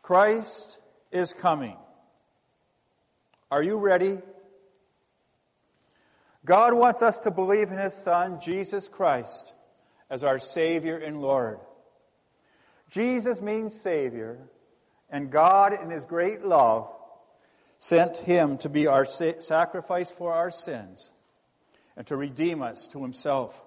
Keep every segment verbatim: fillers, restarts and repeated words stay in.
Christ is coming. Are you ready? God wants us to believe in His Son, Jesus Christ, as our Savior and Lord. Jesus means Savior, and God, in His great love, sent Him to be our sa- sacrifice for our sins and to redeem us to Himself.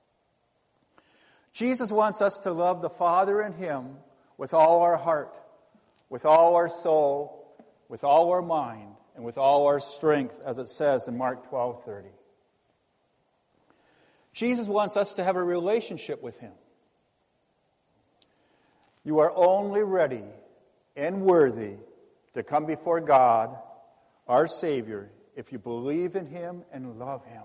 Jesus wants us to love the Father and Him with all our heart, with all our soul, with all our mind, and with all our strength, as it says in Mark twelve thirty. Jesus wants us to have a relationship with Him. You are only ready and worthy to come before God, our Savior, if you believe in Him and love Him.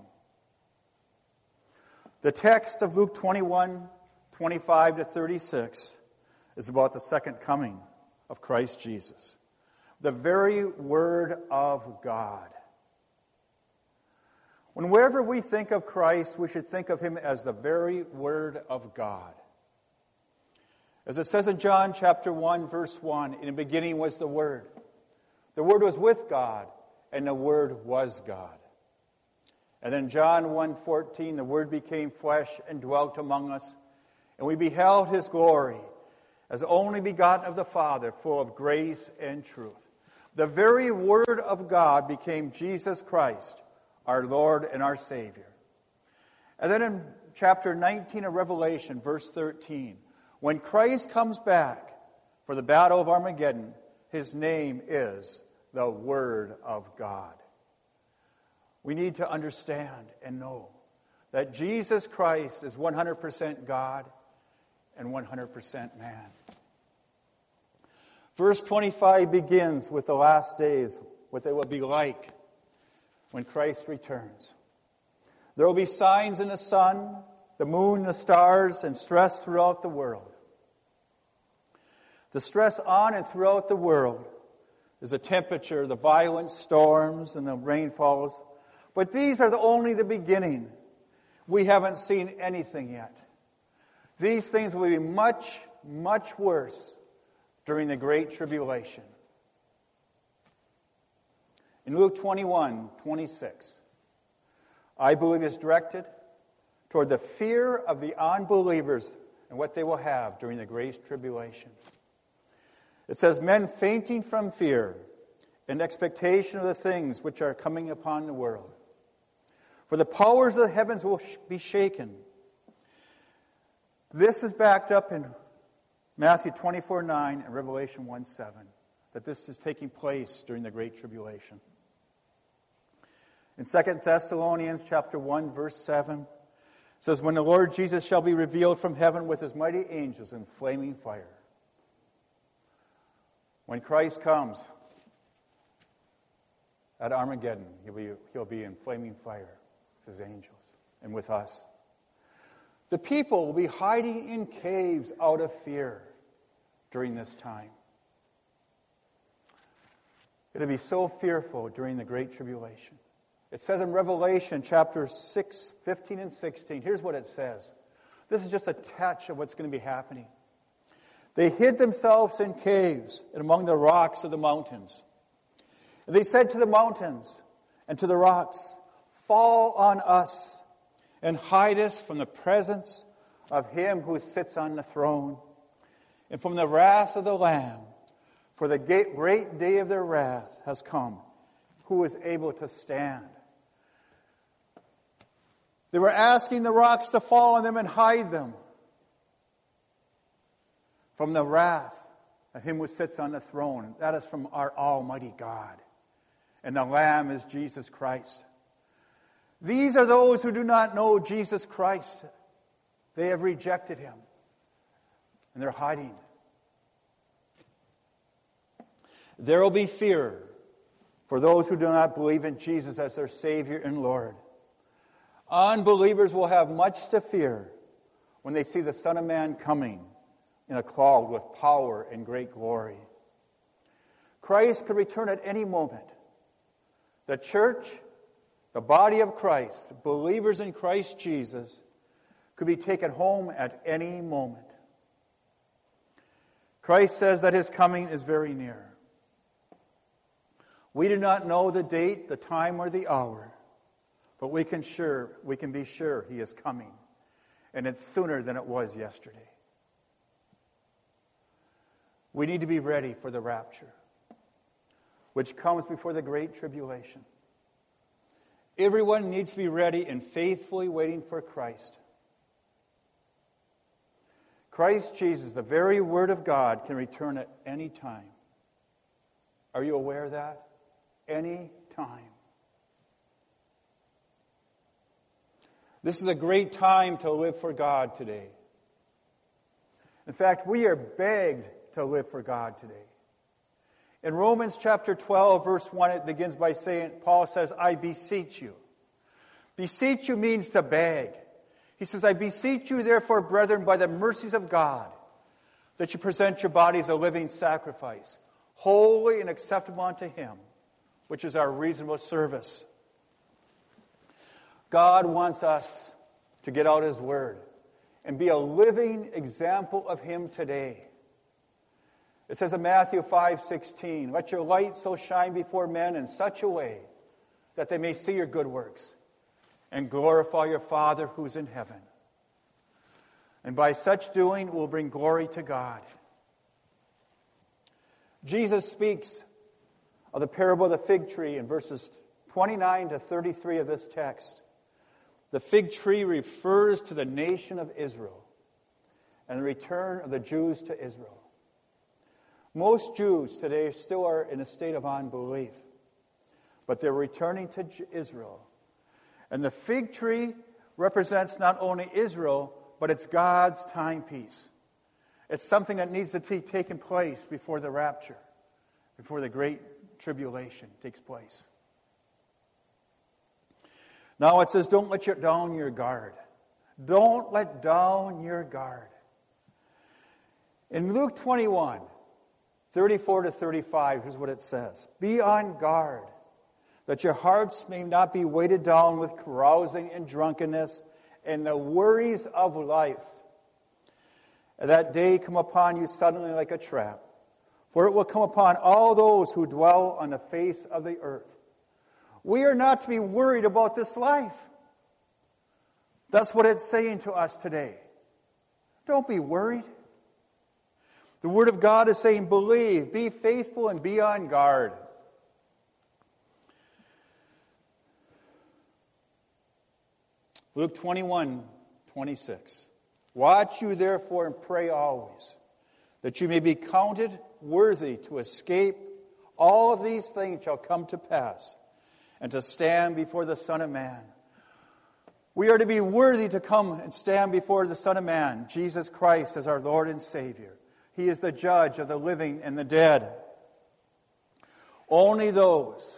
The text of Luke twenty-one, twenty-five to thirty-six is about the second coming of Christ Jesus, the very Word of God. Whenever we think of Christ, we should think of Him as the very Word of God. As it says in John chapter one, verse one, in the beginning was the Word. The Word was with God, and the Word was God. And then John one fourteen, the Word became flesh and dwelt among us, and we beheld His glory as the only begotten of the Father, full of grace and truth. The very Word of God became Jesus Christ, our Lord and our Savior. And then in chapter nineteen of Revelation, verse thirteen, when Christ comes back for the battle of Armageddon, His name is the Word of God. We need to understand and know that Jesus Christ is one hundred percent God and one hundred percent man. Verse twenty-five begins with the last days, what they will be like when Christ returns. There will be signs in the sun, the moon, the stars, and stress throughout the world. The stress on and throughout the world is the temperature, the violent storms, and the rainfalls. But these are the, only the beginning. We haven't seen anything yet. These things will be much, much worse during the Great Tribulation. In Luke twenty-one, twenty-six, I believe is directed toward the fear of the unbelievers and what they will have during the Great Tribulation. It says, men fainting from fear and expectation of the things which are coming upon the world. For the powers of the heavens will be shaken. This is backed up in Matthew twenty-four nine and Revelation one seven, that this is taking place during the Great Tribulation. In Second Thessalonians chapter one, verse seven, it says, when the Lord Jesus shall be revealed from heaven with His mighty angels in flaming fire. When Christ comes at Armageddon, He'll be, he'll be in flaming fire with His angels and with us. The people will be hiding in caves out of fear during this time. It'll be so fearful during the Great Tribulation. It says in Revelation chapter six, fifteen and sixteen, here's what it says. This is just a touch of what's going to be happening. They hid themselves in caves and among the rocks of the mountains. And they said to the mountains and to the rocks, fall on us and hide us from the presence of Him who sits on the throne and from the wrath of the Lamb. For the great day of their wrath has come. Who is able to stand? They were asking the rocks to fall on them and hide them from the wrath of Him who sits on the throne. That is from our Almighty God. And the Lamb is Jesus Christ. These are those who do not know Jesus Christ. They have rejected Him. And they're hiding. There will be fear for those who do not believe in Jesus as their Savior and Lord. Unbelievers will have much to fear when they see the Son of Man coming in a cloud with power and great glory. Christ could return at any moment. The church, the body of Christ, believers in Christ Jesus, could be taken home at any moment. Christ says that his coming is very near. We do not know the date, the time, or the hour, but we can sure we can be sure he is coming, and it's sooner than it was yesterday. We need to be ready for the rapture, which comes before the great tribulation. Everyone needs to be ready and faithfully waiting for Christ. Christ Jesus, the very Word of God, can return at any time. Are you aware of that? Any time. This is a great time to live for God today. In fact, we are begged to live for God today. In Romans chapter twelve, verse one, it begins by saying, Paul says, I beseech you. Beseech you means to beg. He says, I beseech you, therefore, brethren, by the mercies of God, that you present your bodies a living sacrifice, holy and acceptable unto him, which is our reasonable service. God wants us to get out his word and be a living example of him today. It says in Matthew five sixteen, let your light so shine before men in such a way that they may see your good works and glorify your Father who's in heaven. And by such doing will bring glory to God. Jesus speaks of the parable of the fig tree in verses twenty-nine to thirty-three of this text. The fig tree refers to the nation of Israel and the return of the Jews to Israel. Most Jews today still are in a state of unbelief, but they're returning to Israel. And the fig tree represents not only Israel, but it's God's timepiece. It's something that needs to be taken place before the rapture, before the great tribulation takes place. Now it says, don't let your, down your guard. Don't let down your guard. In Luke twenty-one, thirty-four to thirty-five, here's what it says. Be on guard, that your hearts may not be weighted down with carousing and drunkenness and the worries of life. And that day come upon you suddenly like a trap, for it will come upon all those who dwell on the face of the earth. We are not to be worried about this life. That's what it's saying to us today. Don't be worried. The Word of God is saying, believe, be faithful, and be on guard. Luke twenty-one, twenty-six. Watch you therefore and pray always, that you may be counted worthy to escape all of these things shall come to pass, and to stand before the Son of Man. We are to be worthy to come and stand before the Son of Man, Jesus Christ, as our Lord and Savior. He is the judge of the living and the dead. Only those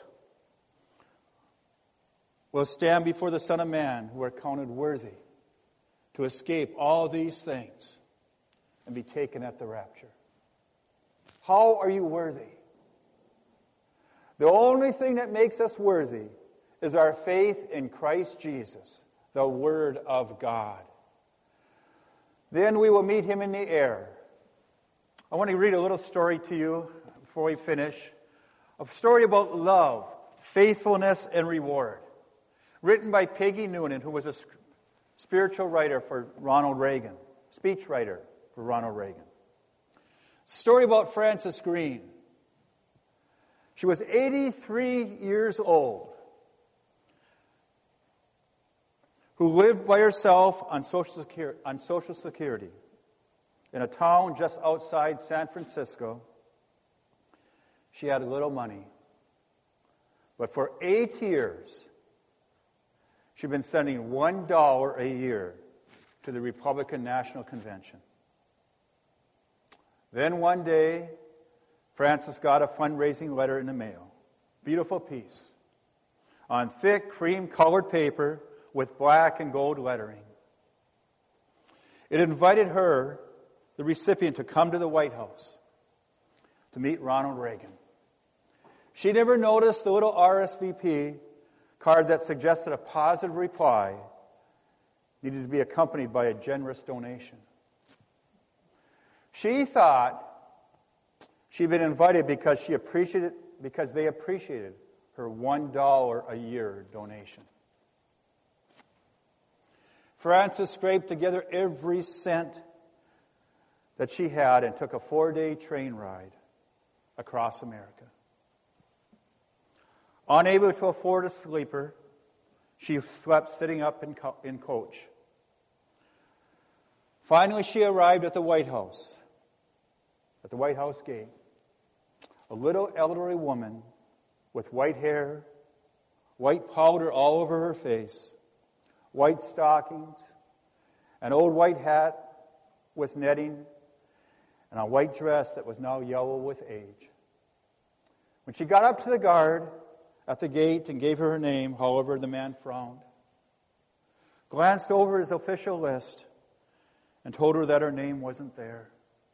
will stand before the Son of Man who are counted worthy to escape all these things and be taken at the rapture. How are you worthy? The only thing that makes us worthy is our faith in Christ Jesus, the Word of God. Then we will meet him in the air. I want to read a little story to you before we finish. A story about love, faithfulness, and reward. Written by Peggy Noonan, who was a spiritual writer for Ronald Reagan, speech writer for Ronald Reagan. Story about Frances Green. She was eighty-three years old, who lived by herself on Social Security, on Social Security in a town just outside San Francisco. She had a little money. But for eight years, she'd been sending one dollar a year to the Republican National Convention. Then one day, Frances got a fundraising letter in the mail. Beautiful piece. On thick, cream-colored paper with black and gold lettering. It invited her, the recipient, to come to the White House to meet Ronald Reagan. She never noticed the little R S V P card that suggested a positive reply needed to be accompanied by a generous donation. She thought She'd been invited because she appreciated because they appreciated her one dollar a year donation. Frances scraped together every cent that she had and took a four-day train ride across America. Unable to afford a sleeper, she slept sitting up in, co- in coach. Finally, she arrived at the White House, at the White House gate. A little elderly woman with white hair, white powder all over her face, white stockings, an old white hat with netting, and a white dress that was now yellow with age. When she got up to the guard at the gate and gave her her name, however, the man frowned, glanced over his official list, and told her that her name wasn't there.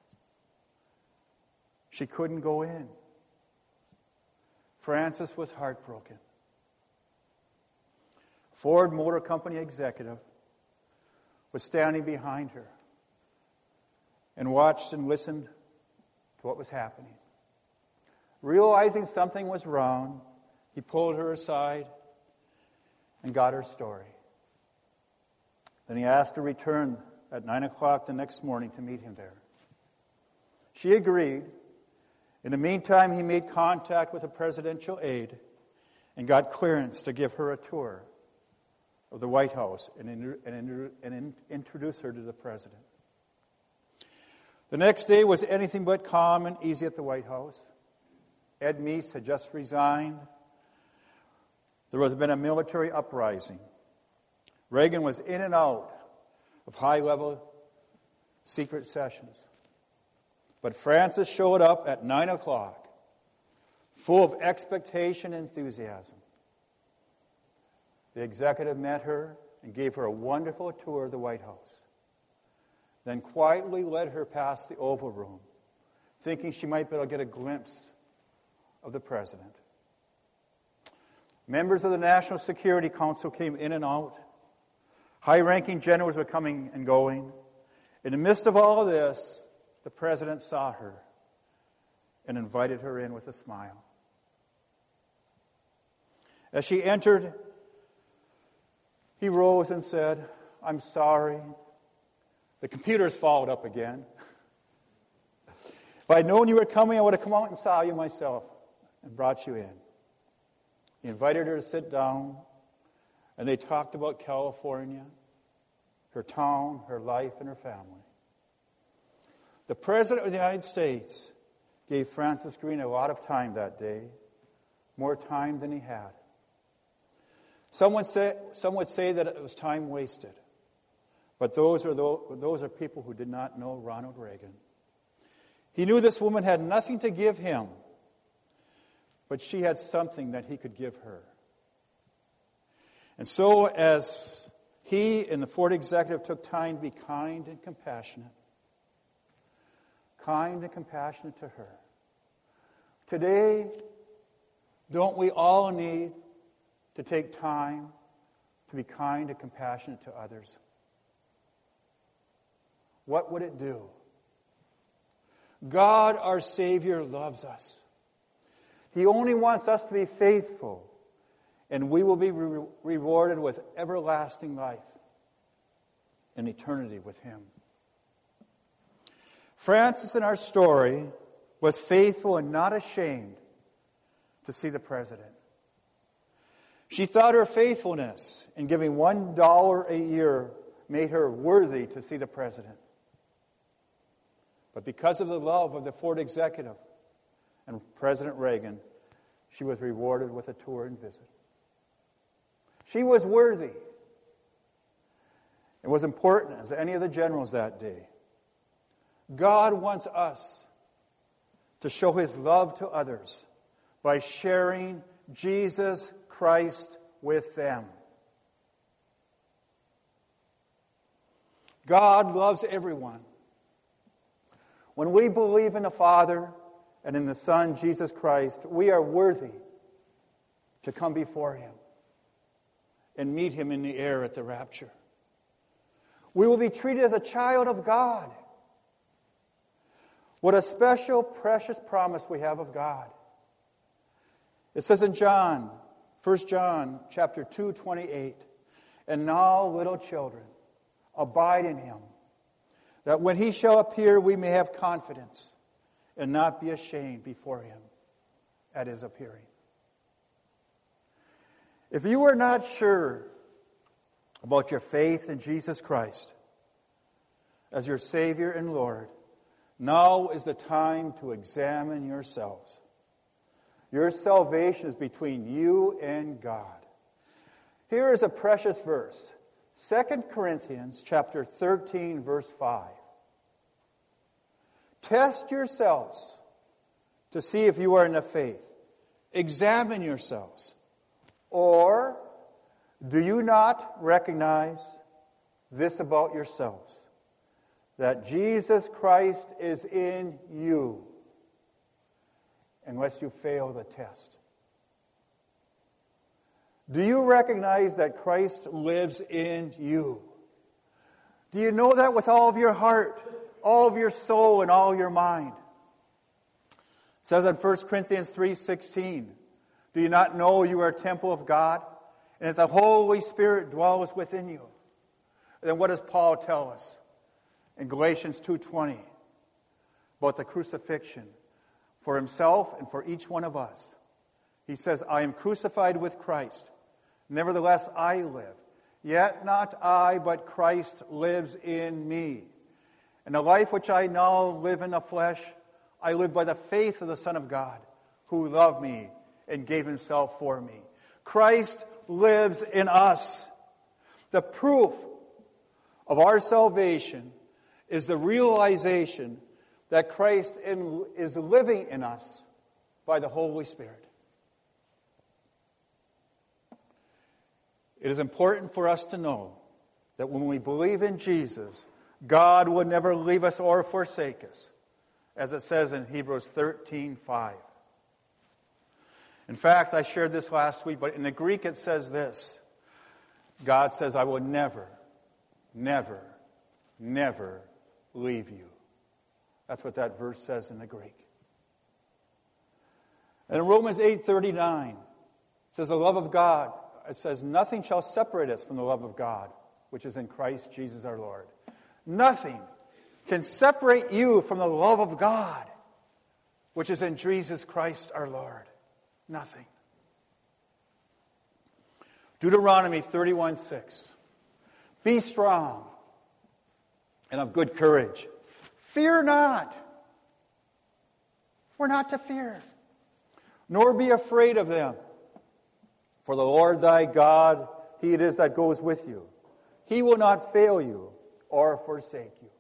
She couldn't go in. Frances was heartbroken. Ford Motor Company executive was standing behind her and watched and listened to what was happening. Realizing something was wrong, he pulled her aside and got her story. Then he asked her to return at nine o'clock the next morning to meet him there. She agreed. In the meantime, he made contact with a presidential aide and got clearance to give her a tour of the White House and, in, and, in, and in, introduce her to the president. The next day was anything but calm and easy at the White House. Ed Meese had just resigned. There was been a military uprising. Reagan was in and out of high-level secret sessions. But Frances showed up at nine o'clock, full of expectation and enthusiasm. The executive met her and gave her a wonderful tour of the White House, then quietly led her past the Oval Room, thinking she might be able to get a glimpse of the president. Members of the National Security Council came in and out. High-ranking generals were coming and going. In the midst of all of this, the president saw her and invited her in with a smile. As she entered, he rose and said, "I'm sorry. The computer's fouled up again. If I'd known you were coming, I would have come out and saw you myself and brought you in." He invited her to sit down, and they talked about California, her town, her life, and her family. The President of the United States gave Francis Green a lot of time that day, more time than he had. Some would say, some would say that it was time wasted, but those are, those are people who did not know Ronald Reagan. He knew this woman had nothing to give him, but she had something that he could give her. And so as he and the Ford executive took time to be kind and compassionate, kind and compassionate to her, today, don't we all need to take time to be kind and compassionate to others? What would it do? God, our Savior, loves us. He only wants us to be faithful, and we will be re- rewarded with everlasting life and eternity with Him. Frances, in our story, was faithful and not ashamed to see the president. She thought her faithfulness in giving one dollar a year made her worthy to see the president. But because of the love of the Ford executive and President Reagan, she was rewarded with a tour and visit. She was worthy. It was important as any of the generals that day. God wants us to show His love to others by sharing Jesus Christ with them. God loves everyone. When we believe in the Father and in the Son, Jesus Christ, we are worthy to come before Him and meet Him in the air at the rapture. We will be treated as a child of God. What a special, precious promise we have of God. It says in John, First John chapter two, twenty-eight, "And now, little children, abide in him, that when he shall appear, we may have confidence and not be ashamed before him at his appearing." If you are not sure about your faith in Jesus Christ as your Savior and Lord, now is the time to examine yourselves. Your salvation is between you and God. Here is a precious verse, Second Corinthians chapter thirteen, verse five. "Test yourselves to see if you are in the faith. Examine yourselves. Or do you not recognize this about yourselves, that Jesus Christ is in you, unless you fail the test?" Do you recognize that Christ lives in you? Do you know that with all of your heart, all of your soul, and all your mind? It says in First Corinthians three sixteen, "Do you not know you are a temple of God, and that the Holy Spirit dwells within you?" And then what does Paul tell us in Galatians two twenty about the crucifixion for himself and for each one of us? He says, "I am crucified with Christ. Nevertheless I live. Yet not I, but Christ lives in me. And the life which I now live in the flesh, I live by the faith of the Son of God, who loved me and gave himself for me." Christ lives in us. The proof of our salvation is the realization that Christ in, is living in us by the Holy Spirit. It is important for us to know that when we believe in Jesus, God will never leave us or forsake us, as it says in Hebrews thirteen five. In fact, I shared this last week, but in the Greek it says this. God says, "I will never, never, never leave you." That's what that verse says in the Greek. And in Romans eight thirty-nine, it says, "The love of God," it says, "nothing shall separate us from the love of God, which is in Christ Jesus our Lord." Nothing can separate you from the love of God, which is in Jesus Christ our Lord. Nothing. Deuteronomy thirty-one six. "Be strong and of good courage. Fear not." We're not to fear. "Nor be afraid of them. For the Lord thy God, he it is that goes with you. He will not fail you or forsake you."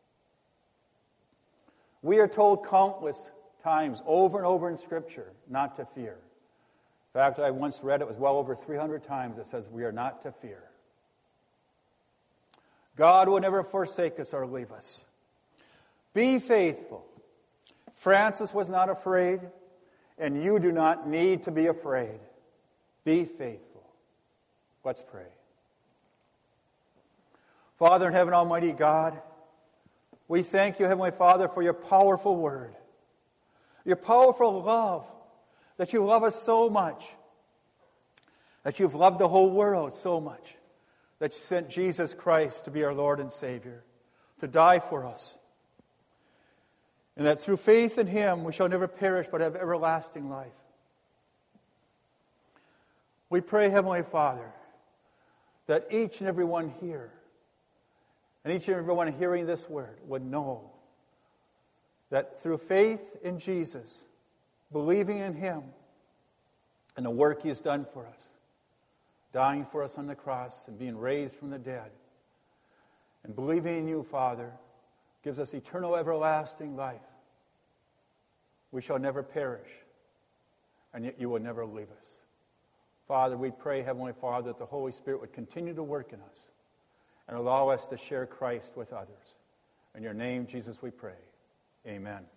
We are told countless times over and over in Scripture not to fear. In fact, I once read it was well over three hundred times it says we are not to fear. God will never forsake us or leave us. Be faithful. Francis was not afraid, and you do not need to be afraid. Be faithful. Let's pray. Father in heaven, Almighty God, we thank you, Heavenly Father, for your powerful word, your powerful love, that you love us so much, that you've loved the whole world so much, that you sent Jesus Christ to be our Lord and Savior, to die for us, and that through faith in him we shall never perish but have everlasting life. We pray, Heavenly Father, that each and every one here, and each and every one hearing this word, would know that through faith in Jesus, believing in him, and the work he has done for us, dying for us on the cross and being raised from the dead, and believing in you, Father, gives us eternal everlasting life. We shall never perish, and yet you will never leave us. Father, we pray, Heavenly Father, that the Holy Spirit would continue to work in us and allow us to share Christ with others. In your name, Jesus, we pray. Amen.